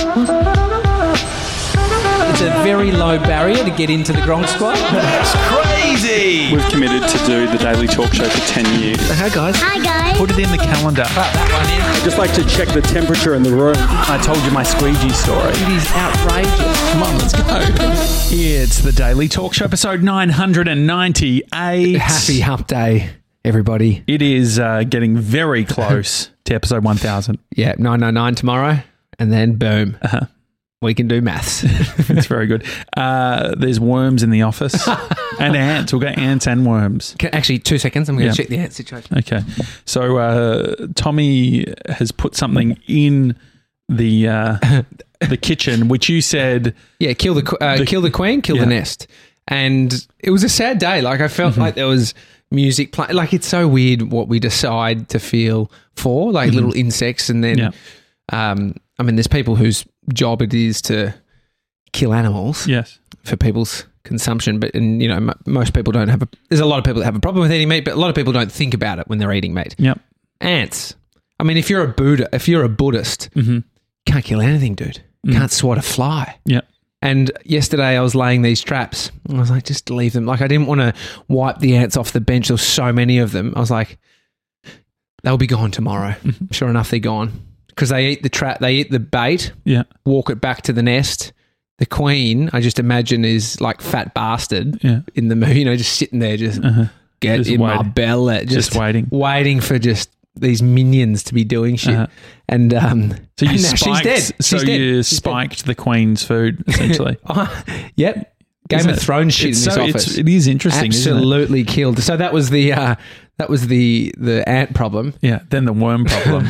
It's a very low barrier to get into the Gronk Squad. That's crazy. We've committed to do the Daily Talk Show for 10 years. Hi, guys. Hi, guys. Put it in the calendar. That one in. Just like to check the temperature in the room. I told you my squeegee story. It is outrageous. Come on, let's go. It's the Daily Talk Show, episode 998. Happy Hump Day, everybody. It is getting very close to episode 1000. Yeah, 999 tomorrow, and then boom. We can do maths. It's very good. There's worms in the office and ants. We'll go ants and worms. Actually, 2 seconds. I'm going to check the ant situation. Okay. So Tommy has put something in the kitchen, which you said... Yeah, kill the queen, kill the nest. And it was a sad day. Like, I felt like there was music playing. Like, it's so weird what we decide to feel for, like little insects. And then, I mean, there's people whose job it is to kill animals for people's consumption. But, and you know, most people don't have there's a lot of people that have a problem with eating meat, but a lot of people don't think about it when they're eating meat. Yep. Ants. I mean, if you're a Buddhist, you can't kill anything, dude. You can't swat a fly. Yep. And yesterday I was laying these traps. I was like, just leave them. Like, I didn't want to wipe the ants off the bench. There was so many of them. I was like, they'll be gone tomorrow. Sure enough, they're gone. Because they eat the trap, they eat the bait, walk it back to the nest. The queen, I just imagine, is like fat bastard in the movie, you know, just sitting there, just get just in my belly. Just waiting for just these minions to be doing shit. And so you spiked, she's dead. So you spiked the queen's food, essentially. Yep. Game of Thrones shit in this office. It is interesting. Absolutely killed. So that was the ant problem. Yeah. Then the worm problem.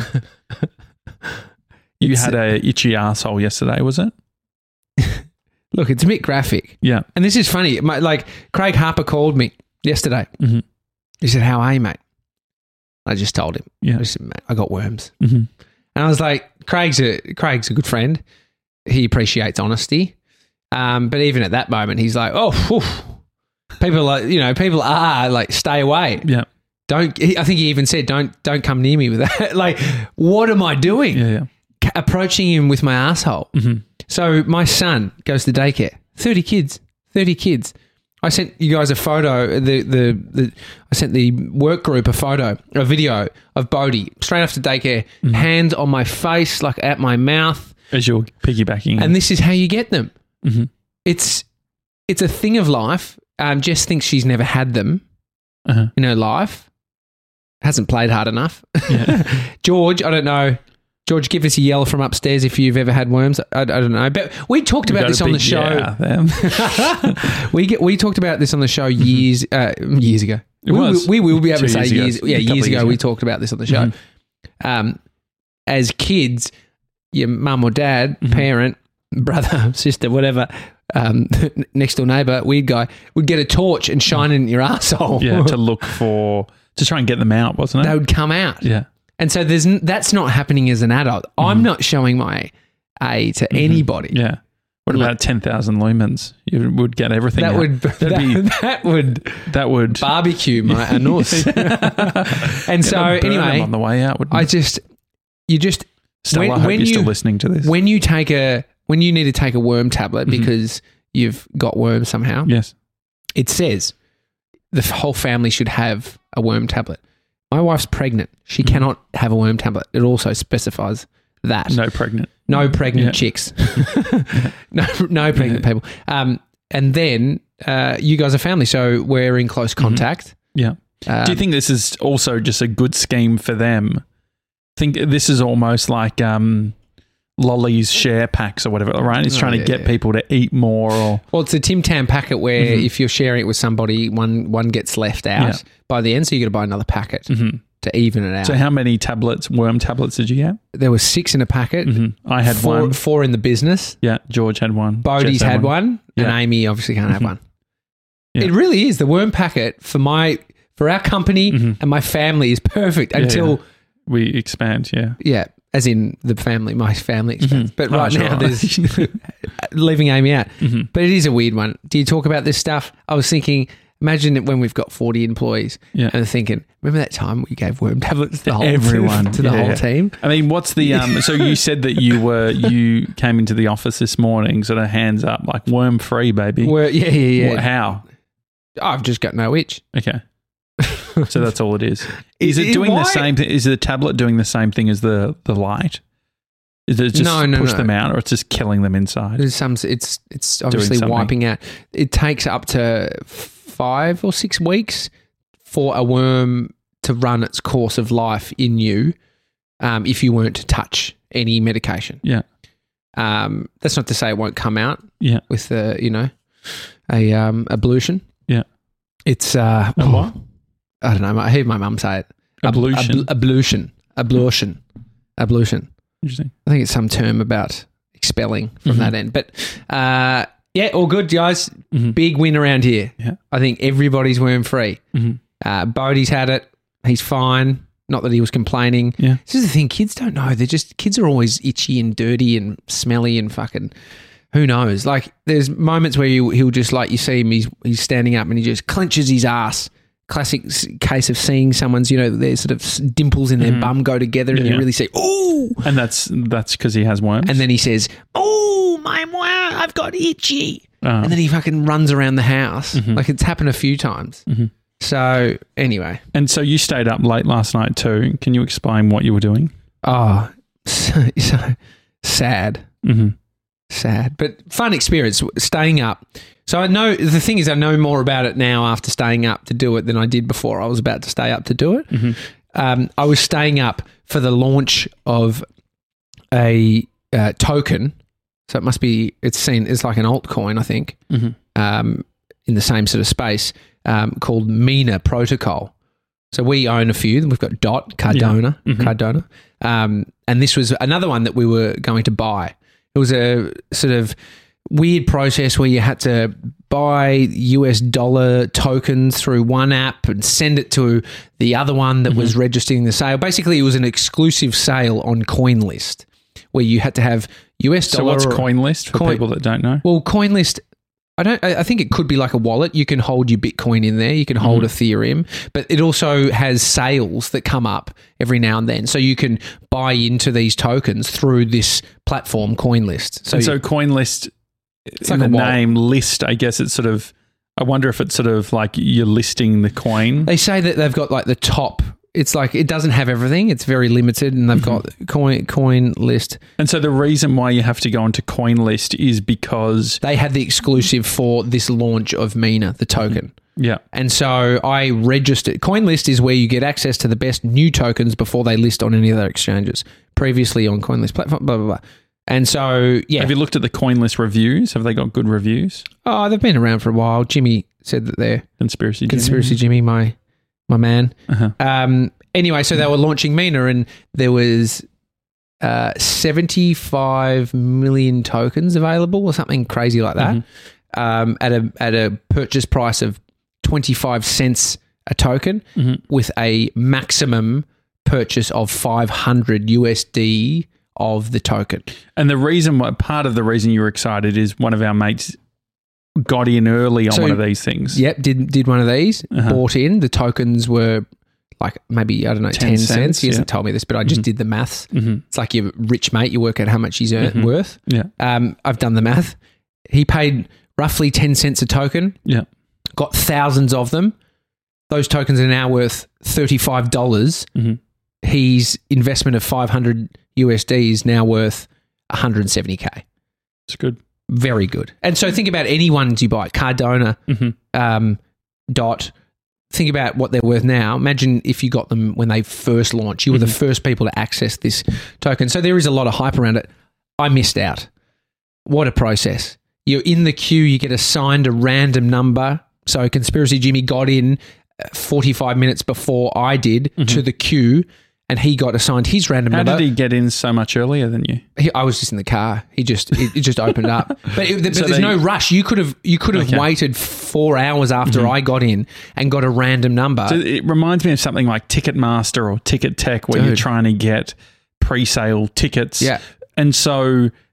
You had a itchy asshole yesterday, was it? Look, it's a bit graphic. Yeah. And this is funny. Like, Craig Harper called me yesterday. He said, "How are you, mate?" I just told him. Yeah. I said, "Mate, I got worms." And I was like, Craig's a good friend. He appreciates honesty. But even at that moment, he's like, people are like, stay away. Yeah. I think he even said, don't come near me with that. Like, what am I doing? Yeah. Approaching him with my asshole. So my son goes to daycare. 30 kids. I sent you guys a photo. I sent the work group a video of Bodhi straight after daycare, hands on my face, like at my mouth. As you're piggybacking. And this is how you get them. It's a thing of life. Jess thinks she's never had them in her life. Hasn't played hard enough. Yeah. George, I don't know. George, give us a yell from upstairs if you've ever had worms. I don't know. But we talked about this on the show. We talked about this on the show years ago. We will be able to say years ago we talked about this on the show. As kids, your mum or dad, parent, brother, sister, whatever, next door neighbour, weird guy, would get a torch and shine it in your arsehole. Yeah, to try and get them out, wasn't it? They would come out. Yeah. And so that's not happening as an adult. I'm not showing my A to anybody. Yeah. What about 10,000 lumens? You would get everything that out. That would barbecue my anus. And so anyway, on the way out, Stella, I hope you're still listening to this. When you need to take a worm tablet because you've got worms somehow. Yes. It says the whole family should have a worm tablet. My wife's pregnant. She cannot have a worm tablet. It also specifies that. No pregnant chicks. No pregnant people. And then you guys are family, so we're in close contact. Yeah. Do you think this is also just a good scheme for them? I think this is almost like Lolly's share packs or whatever, right? It's trying to get people to eat more. Well, it's a Tim Tam packet where if you're sharing it with somebody, one gets left out by the end, so you got to buy another packet to even it out. So how many worm tablets did you get? There were 6 in a packet. I had 4 in the business. Yeah, George had one. Bodhi's had one. And Amy obviously can't have one. Yeah. It really is. The worm packet for our company and my family is perfect until... we expand, Yeah. As in my family expense. But right now there's leaving Amy out. But it is a weird one. Do you talk about this stuff? I was thinking Imagine it when we've got 40 employees and they're thinking, remember that time we gave worm tablets to the whole everyone to the whole team? I mean, what's the so you said that you came into the office this morning, sort of hands up, like worm free, baby. Yeah. How? I've just got no itch. Okay. So that's all it is. Is it doing the same thing? Is the tablet doing the same thing as the light? Is it just push them out, or it's just killing them inside? It's obviously wiping out. It takes up to 5 or 6 weeks for a worm to run its course of life in you, if you weren't to touch any medication. Yeah. That's not to say it won't come out. Yeah. With the ablution. Yeah. It's what? I don't know. I heard my mum say it. Ablution. Ablution. Interesting. I think it's some term about expelling from that end. But all good, guys. Mm-hmm. Big win around here. Yeah. I think everybody's worm free. Mm-hmm. Bodie's had it. He's fine. Not that he was complaining. Yeah. This is the thing. Kids don't know. Kids are always itchy and dirty and smelly and fucking who knows. Like there's moments where he'll just like you see him, he's standing up and he just clenches his ass. Classic case of seeing someone's, their sort of dimples in their bum go together and you really say, ooh. And that's because he has worms. And then he says, oh, my worm, I've got itchy. And then he fucking runs around the house. Like it's happened a few times. So anyway. And so you stayed up late last night too. Can you explain what you were doing? Oh, so sad. Sad, but fun experience staying up. So I know more about it now after staying up to do it than I did before I was about to stay up to do it. I was staying up for the launch of a token. So it must be, it's seen as like an altcoin, I think, in the same sort of space, called Mina Protocol. So we own a few. We've got DOT, Cardano, Cardano. And this was another one that we were going to buy. It was a sort of weird process where you had to buy US dollar tokens through one app and send it to the other one that was registering the sale. Basically, it was an exclusive sale on CoinList where you had to have US dollar. So what's CoinList for people that don't know? Well, CoinList, I think it could be like a wallet. You can hold your Bitcoin in there. You can hold Ethereum, but it also has sales that come up every now and then. So you can buy into these tokens through this platform, CoinList. So CoinList, it's like the name list, I guess it's sort of, I wonder if it's sort of like you're listing the coin. They say that they've got like the top. It's like it doesn't have everything. It's very limited, and they've got CoinList. And so the reason why you have to go onto CoinList is because they had the exclusive for this launch of Mina, the token. Yeah. And so I registered. CoinList is where you get access to the best new tokens before they list on any other exchanges. Previously on CoinList platform, blah, blah, blah. And so, yeah. Have you looked at the CoinList reviews? Have they got good reviews? Oh, they've been around for a while. Jimmy said that they're... Conspiracy Jimmy, my man. Anyway, so they were launching Mina and there was 75 million tokens available or something crazy like that at a purchase price of 25 cents a token with a maximum purchase of 500 USD of the token. And part of the reason you were excited is one of our mates got in early on one of these things. Yep, did one of these, bought in. The tokens were like maybe, I don't know, 10 cents. He hasn't told me this, but I just did the maths. It's like your rich mate, you work out how much he's worth. Yeah. I've done the math. He paid roughly 10 cents a token. Yeah. Got thousands of them. Those tokens are now worth $35. His investment of 500 USD is now worth 170K. It's good. Very good. And so think about any ones you buy, Cardano, DOT. Think about what they're worth now. Imagine if you got them when they first launched. You were the first people to access this token. So there is a lot of hype around it. I missed out. What a process. You're in the queue. You get assigned a random number. So Conspiracy Jimmy got in 45 minutes before I did to the queue, and he got assigned his random number. How did he get in so much earlier than you? I was just in the car. It just opened up. But there's no rush. You could have waited 4 hours after I got in and got a random number. So it reminds me of something like Ticketmaster or Ticket Tech where you're trying to get pre-sale tickets. Yeah. And so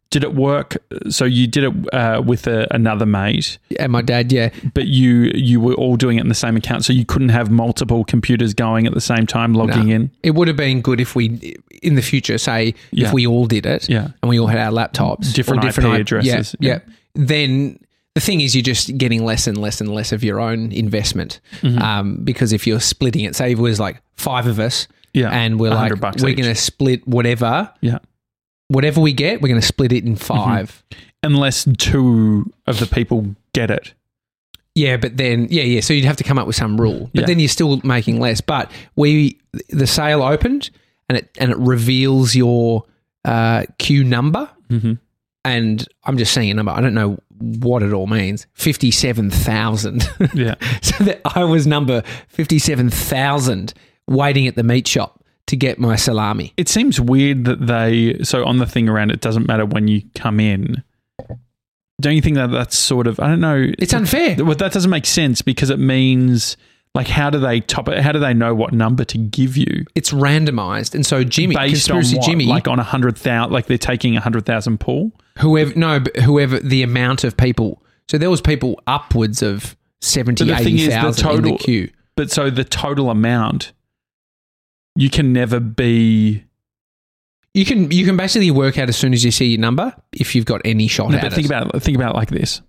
Did it work? So you did it with another mate, and my dad, yeah. But you were all doing it in the same account, so you couldn't have multiple computers going at the same time logging in. It would have been good if we, in the future, say if we all did it, and we all had our laptops, different IP addresses, then the thing is, you're just getting less and less and less of your own investment, because if you're splitting it, say it was like 5 of us, and we're like, we're going to split whatever, whatever we get, we're going to split it in 5. Unless 2 of the people get it. Yeah, but then, so you'd have to come up with some rule. But then you're still making less. But the sale opened and it reveals your queue number. And I'm just saying a number. I don't know what it all means. 57,000. Yeah. So that I was number 57,000 waiting at the meat shop to get my salami. It seems weird that so on the thing around it doesn't matter when you come in. Don't you think that that's sort of, I don't know. It's unfair. Well, that doesn't make sense because it means, like, how do they top it? How do they know what number to give you? It's randomized. And so Jimmy, based on what? Jimmy, like on 100,000, like they're taking 100,000 pool? Whoever the amount of people. So there was people upwards of 70, 80,000 in the queue. But so the total amount, you can never be... You can basically work out as soon as you see your number if you've got any shot at it. Think about it like this.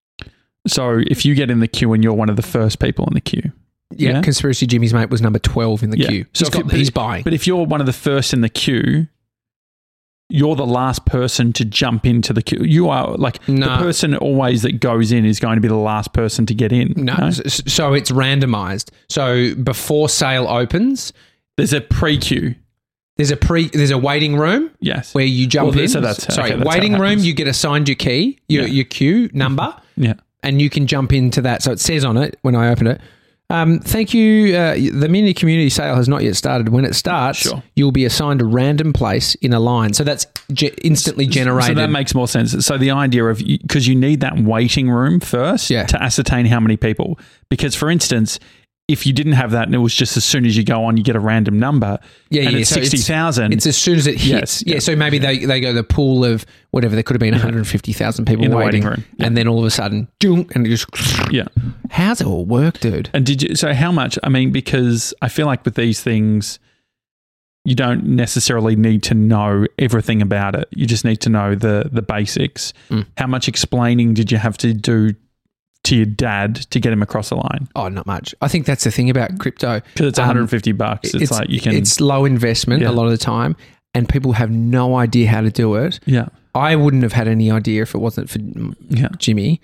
So if you get in the queue and you're one of the first people in the queue. Yeah, Conspiracy Jimmy's mate was number 12 in the queue. So he's buying. But if you're one of the first in the queue, you're the last person to jump into the queue. You are like the person always that goes in is going to be the last person to get in. No? So it's randomized. So before sale opens... There's a pre-queue. There's a waiting room. Yes. Where you jump in. So that's waiting room, you get assigned your key, your queue number. Yeah. And you can jump into that. So it says on it when I open it, thank you. The mini community sale has not yet started. When it starts, you'll be assigned a random place in a line. So that's instantly generated. So that makes more sense. So the idea of, because you need that waiting room first to ascertain how many people. Because, for instance, if you didn't have that and it was just as soon as you go on, you get a random number. It's 60,000. It's as soon as it hits. So maybe they go the pool of whatever. There could have been 150,000 people in the waiting room. And then all of a sudden, and it just... Yeah. How's it all work, dude? And so how much? I mean, because I feel like with these things, you don't necessarily need to know everything about it. You just need to know the basics. How much explaining did you have to do to your dad to get him across the line? Oh, not much. I think that's the thing about crypto. Because it's $150. It's like you can... It's low investment a lot of the time, and people have no idea how to do it. Yeah. I wouldn't have had any idea if it wasn't for Jimmy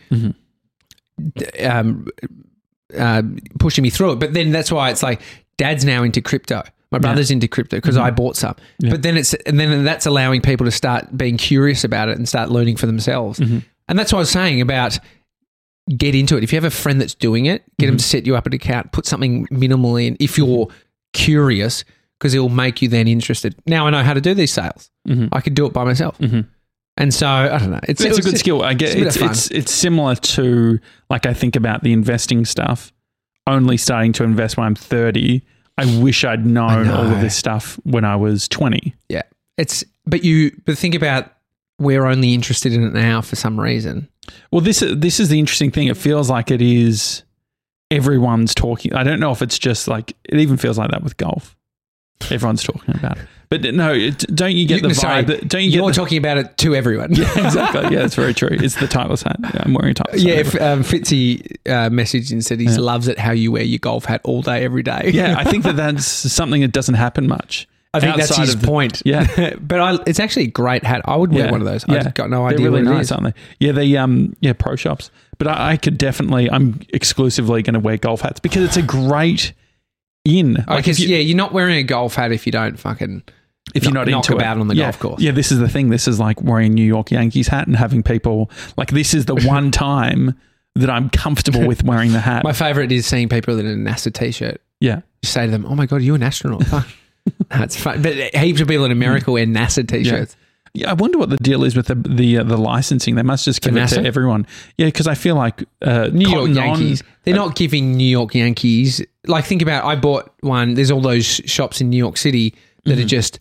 pushing me through it. But then that's why it's like, Dad's now into crypto. My brother's into crypto because I bought some. Yeah. But then that's allowing people to start being curious about it and start learning for themselves. And that's what I was saying about... Get into it. If you have a friend that's doing it, get them to set you up an account, put something minimal in if you're curious, because it will make you then interested. Now I know how to do these sales. I could do it by myself. And so, I don't know. It's a good skill. I get it's similar to, like, I think about the investing stuff, only starting to invest when I'm 30. I wish I'd known all of this stuff when I was 20. Yeah. But think about, we're only interested in it now for some reason. Well, this is the interesting thing. It feels like it is everyone's talking. I don't know if it's just like, it even feels like that with golf. Everyone's talking about it. But no, don't you get the vibe? You're talking about it to everyone. Yeah, exactly. Yeah, that's very true. It's the Titleist hat. Yeah, I'm wearing a Titleist hat. Yeah, Fitzy messaged and said he loves it how you wear your golf hat all day, every day. Yeah, I think that's something that doesn't happen much. I think that's his point. Yeah. But it's actually a great hat. I would wear one of those. Yeah. I've got no idea really what it nice, is. Aren't they? Yeah, they pro shops. But I could definitely, I'm exclusively going to wear golf hats because it's a great in. Because you're not wearing a golf hat if you don't fucking... If you're not knock into about on the golf course. Yeah, this is the thing. This is like wearing a New York Yankees hat and having people... Like, this is the one time that I'm comfortable with wearing the hat. My favourite is seeing people in a NASA T-shirt. Yeah. You say to them, oh my God, you're an astronaut. That's fun. But heaps of people in America wear NASA T-shirts. Yeah, I wonder what the deal is with the licensing. They must just give it to everyone. Yeah, because I feel like New York Yankees. They're not giving New York Yankees... Like, think about, I bought one. There's all those shops in New York City that are just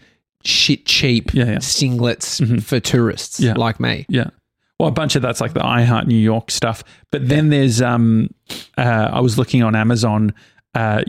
shit cheap singlets for tourists like me. Yeah. Well, a bunch of that's like the I Heart New York stuff. But then there's, I was looking on Amazon, what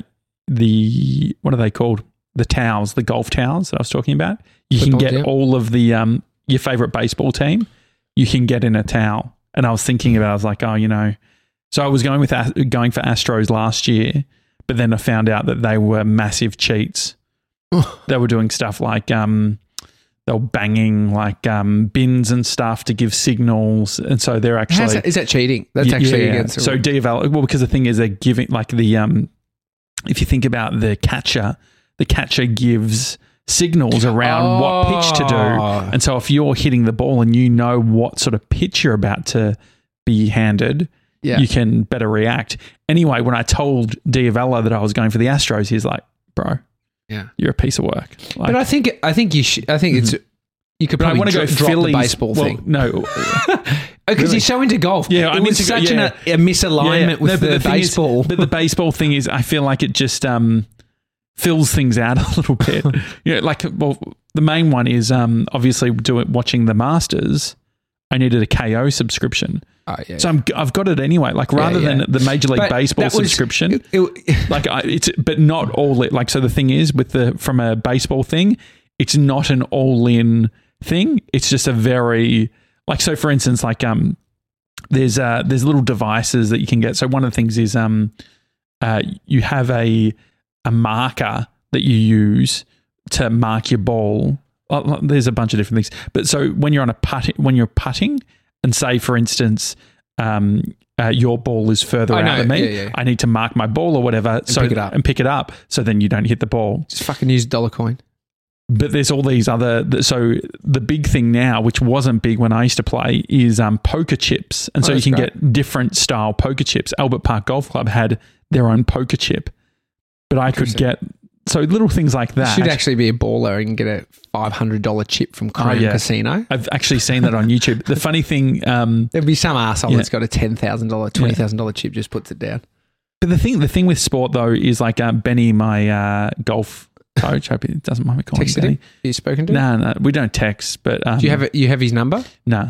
are they called? The towels, the golf towels that I was talking about. You can get all of the, your favorite baseball team, you can get in a towel. And I was thinking about, I was like, so I was going for Astros last year, but then I found out that they were massive cheats. They were doing stuff like, they were banging like bins and stuff to give signals, and so they're actually is that cheating? That's actually against. So because the thing is they're giving like the if you think about the catcher gives signals around what pitch to do, and so if you're hitting the ball and you know what sort of pitch you're about to be handed, you can better react. Anyway, when I told Diavella that I was going for the Astros, he's like, "Bro, you're a piece of work." Like, but I think you should. I think it's you could probably drop the baseball thing. No, because you're so into golf. Yeah, it was such a misalignment with the baseball. But the baseball thing is, I feel like it just fills things out a little bit. The main one is obviously watching the Masters. I needed a KO subscription. So I've got it anyway. Like rather than the Major League Baseball subscription, but not all it. Like so, the thing is from a baseball thing, it's not an all-in thing. It's just a very so. For instance, there's little devices that you can get. So one of the things is you have a marker that you use to mark your ball. There's a bunch of different things, but so when you're putting, and say for instance, your ball is further out than me, I need to mark my ball or whatever, and pick it up, so then you don't hit the ball. Just fucking use dollar coin. But there's all these other. So the big thing now, which wasn't big when I used to play, is poker chips, and so you can get different style poker chips. Albert Park Golf Club had their own poker chip, but I could get. So little things like that. You should actually be a baller and get a $500 chip from Crown Casino. I've actually seen that on YouTube. The funny thing... there'd be some arsehole that's got a $10,000, $20,000 chip, just puts it down. But the thing with sport, though, is like Benny, my golf coach, hope he doesn't mind me calling him Benny. Have you spoken to him? No, we don't text. But do you have his number? No,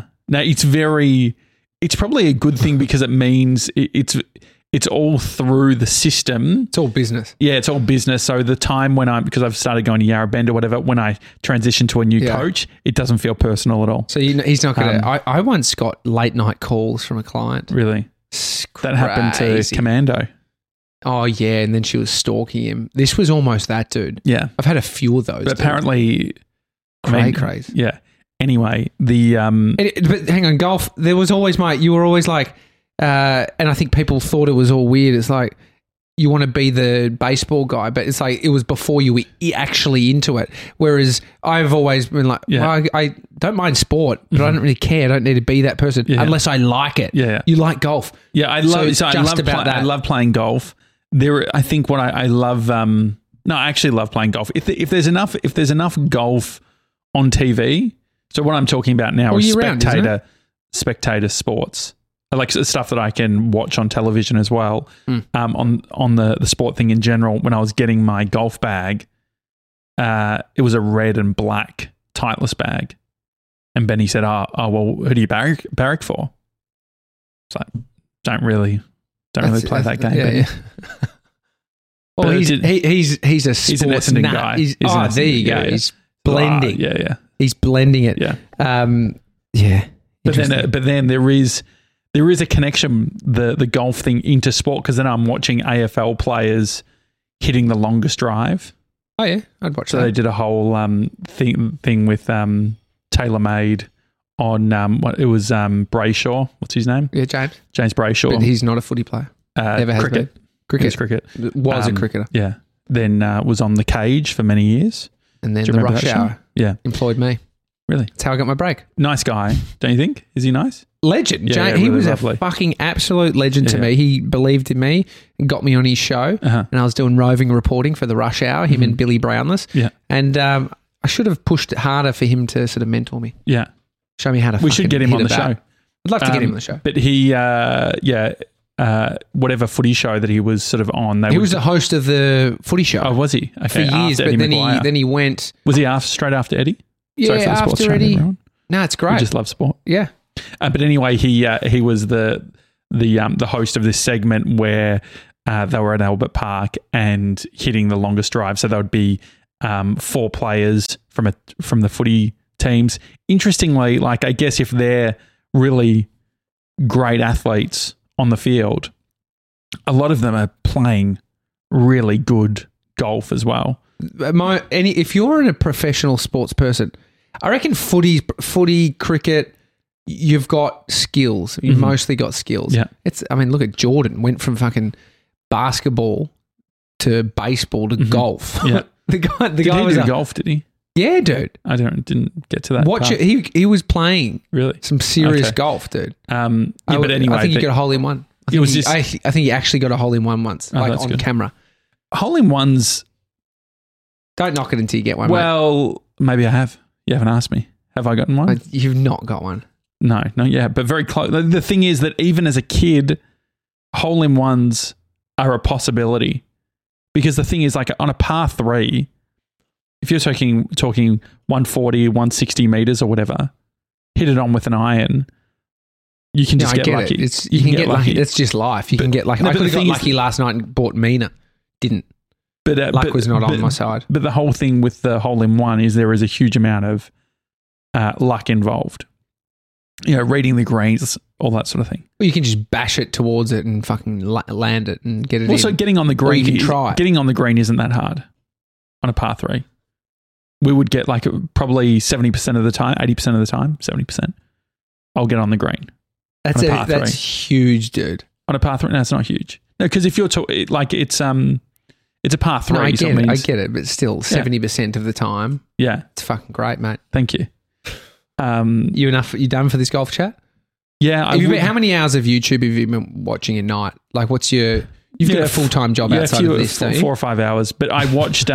it's probably a good thing because it means it's all through the system. It's all business. Yeah, it's all business. So the time because I've started going to Yarra Bend or whatever, when I transition to a new coach, it doesn't feel personal at all. So he's not going to... I once got late night calls from a client. Really? That happened to Commando. Oh, yeah, and then she was stalking him. This was almost that, dude. Yeah. I've had a few of those. But apparently... Craze. Yeah. Anyway, but hang on, golf, there was always you were always like... and I think people thought it was all weird. It's like you want to be the baseball guy, but it's like it was before you were actually into it. Whereas I've always been like, well, I don't mind sport, but I don't really care. I don't need to be that person unless I like it. Yeah, you like golf. Yeah, I love playing golf. I think what I love. I actually love playing golf. If there's enough golf on TV. So what I'm talking about now is spectator sports. Like stuff that I can watch on television as well. On the sport thing in general, when I was getting my golf bag, it was a red and black Titleist bag. And Benny said, well, who do you barrack for? It's like, don't really play that game, Benny. Yeah. Well, he's a sports an Essendon guy. There you go. He's blending. He's blending it. Yeah. But then there is a connection, the golf thing into sport, because then I'm watching AFL players hitting the longest drive. Oh yeah, I'd watch that. So they did a whole thing with TaylorMade on it was Brayshaw. What's his name? Yeah, James Brayshaw. But he's not a footy player. Never has been. Cricket. Was a cricketer. Yeah. Then was on The Cage for many years. And then the Rush Hour. Yeah. Employed me. Really? That's how I got my break. Nice guy, don't you think? Is he nice? Legend. Yeah, he really was lovely. A fucking absolute legend to me. He believed in me and got me on his show. And I was doing roving reporting for the Rush Hour, him and Billy Brownless. Yeah. And I should have pushed it harder for him to sort of mentor me. Yeah. Show me how to We should get him on the show. I'd love to get him on the show. But he, whatever footy show that he was sort of on. He was the host of the footy show. Oh, was he? Okay, for years, but then he went. Was he straight after Eddie? Yeah, after Eddie. No, it's great. We just love sport. Yeah. But anyway, he was the host of this segment where they were at Albert Park and hitting the longest drive. So there would be 4 players from the footy teams. Interestingly, like I guess if they're really great athletes on the field, a lot of them are playing really good golf as well. If you're a professional sports person, I reckon footy, cricket, you've got skills. You've mostly got skills. Yeah. Look at Jordan, went from fucking basketball to baseball to golf. Yeah. the guy did he was do golf, did he? Yeah, dude. I didn't get to that. Watch it. He was playing really some serious golf, dude. But anyway, I think he got a hole in one. I think he actually got a hole in one once, on good. camera. Hole in ones. Don't knock it until you get one. Well, maybe I have. You haven't asked me. Have I gotten one? You've not got one. No, not yet. But very close. The thing is that even as a kid, hole in ones are a possibility, because the thing is, like on a par 3. If you're talking 140, 160 meters or whatever, hit it on with an iron, you can just get lucky. You can get lucky. It's just life. You can get lucky. I could have got lucky last night and bought Mina. Didn't. But luck was not on my side. But the whole thing with the hole in one is there is a huge amount of luck involved. Reading the greens, all that sort of thing. Well, you can just bash it towards it and fucking land it and get it in. Also, getting on the green, getting on the green isn't that hard on a par 3. We would get like probably 70% of the time, 80% of the time, 70%. I'll get on the green. That's huge, dude. On a par 3, no, it's not huge. No, because if you're it's a par 3. No, I get it, but still, 70% of the time. Yeah, it's fucking great, mate. Thank you. You done for this golf chat? Yeah. How many hours of YouTube have you been watching a night? Like, what's you've got a full-time job outside of this, 4 or 5 hours. But I watched.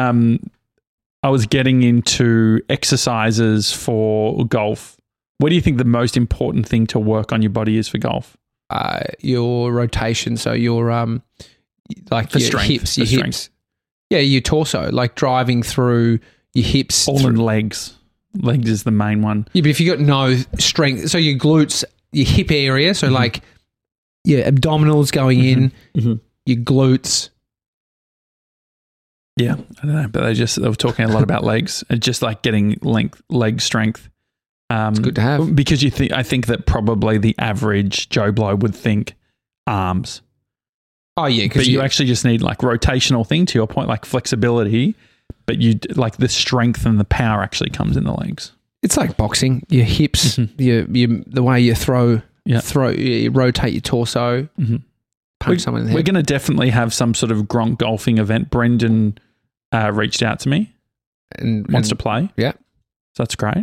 I was getting into exercises for golf. What do you think the most important thing to work on your body is for golf? Your rotation. So your like your strength, hips, your hips. Strength. Yeah, your torso, like driving through your hips. All in legs. Legs is the main one. Yeah, but if you got no strength, so your glutes, your hip area, so like your abdominals going in, your glutes. Yeah, I don't know, but they were talking a lot about legs. It's just like getting leg strength. It's good to have, because I think that probably the average Joe Blow would think arms. Oh yeah, but you actually just need like rotational thing, to your point, like flexibility. But you like the strength and the power actually comes in the legs. It's like boxing. Your hips, the way you throw, you rotate your torso. Punch someone in the head. We're going to definitely have some sort of Gronk golfing event. Brendan reached out to me and wants to play. Yeah. So that's great.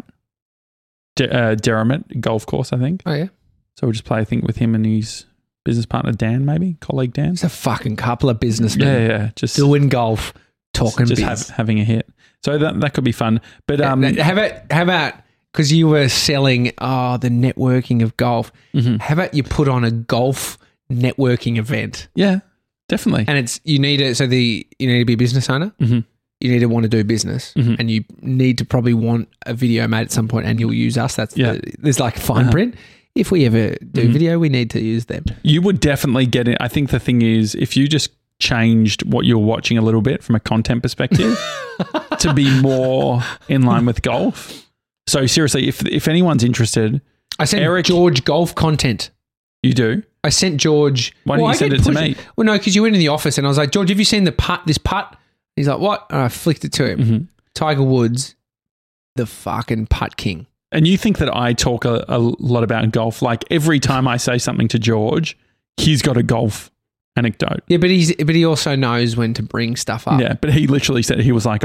Derrimut golf course, I think. Oh, yeah. So we'll just play, I think, with him and his business partner, Dan, maybe, colleague Dan. It's a fucking couple of businessmen. Yeah. Just doing golf, talking just having a hit. So that could be fun. But how about because you were selling the networking of golf, how about you put on a golf networking event? Yeah, definitely. And you need to be a business owner. You need to want to do business, and you need to probably want a video made at some point, and you'll use us. There's like fine print. If we ever do video, we need to use them. You would definitely get it. I think the thing is, if you just changed what you're watching a little bit from a content perspective to be more in line with golf. So seriously, if anyone's interested, I sent George golf content. You do? I sent George. Why didn't you send it to me? Well, no, because you went in the office and I was like, George, have you seen this putt? He's like, what? And I flicked it to him. Tiger Woods, the fucking putt king. And you think that I talk a lot about golf? Like every time I say something to George, he's got a golf anecdote. Yeah, but he also knows when to bring stuff up. Yeah, but he literally said, he was like,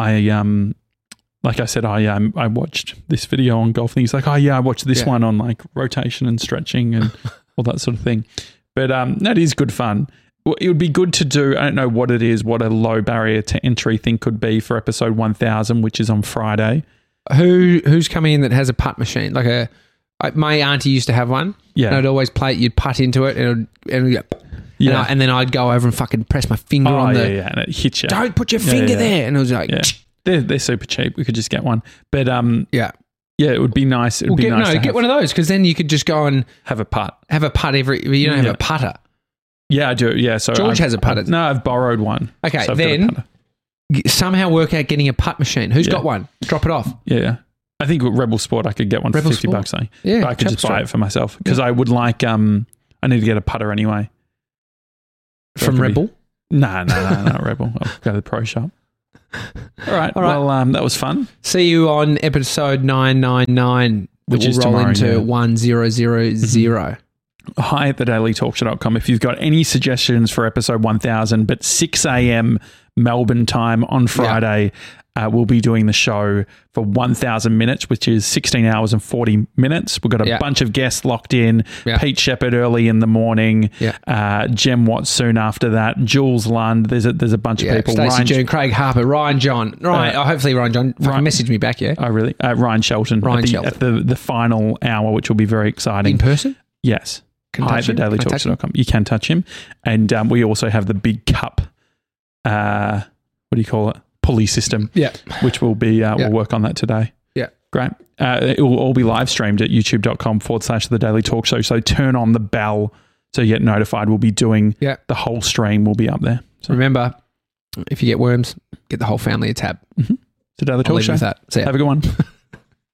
like I said, I watched this video on golf, and he's like, I watched this one on like rotation and stretching and all that sort of thing. But that is good fun. It would be good to do, I don't know what it is, what a low barrier to entry thing could be for episode 1000, which is on Friday. Who's coming in that has a putt machine? Like my auntie used to have one. Yeah. And I'd always play it. You'd putt into it and it'd go, Yeah. And then I'd go over and fucking press my finger on the... Yeah, and it hits you. Don't put your finger there. And it was like... Yeah. They're super cheap. We could just get one. But yeah, it would be nice. It would be nice to get one of those because then you could just go and... Have a putt. Have a putt every... You don't have a putter. Yeah, I do. Yeah, so George has a putter. No, I've borrowed one. Okay, so then somehow work out getting a putt machine. Who's got one? Drop it off. Yeah. I think Rebel Sport I could get one for $50, eh? Yeah, but I could just buy it for myself because I would like... I need to get a putter anyway. From Rebel? No, not Rebel. I'll go to the pro shop. All right. Well, that was fun. See you on episode 999, which is roll tomorrow, into 1000. Hi at thedailytalkshow.com. If you've got any suggestions for episode 1000, but 6 a.m. Melbourne time on Friday, we'll be doing the show for 1000 minutes, which is 16 hours and 40 minutes. We've got a bunch of guests locked in. Pete Shepherd early in the morning. Jem Watts soon after that. Jules Lund. There's a bunch of people. Stacey June, Craig Harper, Ryan John. Hopefully Ryan John messaged me back, Oh, really? Ryan Shelton. At the final hour, which will be very exciting. In person? Yes. Hi at thedailytalkshow.com. You can touch him. And we also have the big cup, what do you call it? Pulley system. Yeah. Which will be, we'll work on that today. Yeah. Great. It will all be live streamed at youtube.com/The Daily Talk Show. So turn on the bell so you get notified. We'll be doing the whole stream will be up there. So remember, if you get worms, get the whole family a tab. The Daily Talk Show. With that. See ya. Have a good one.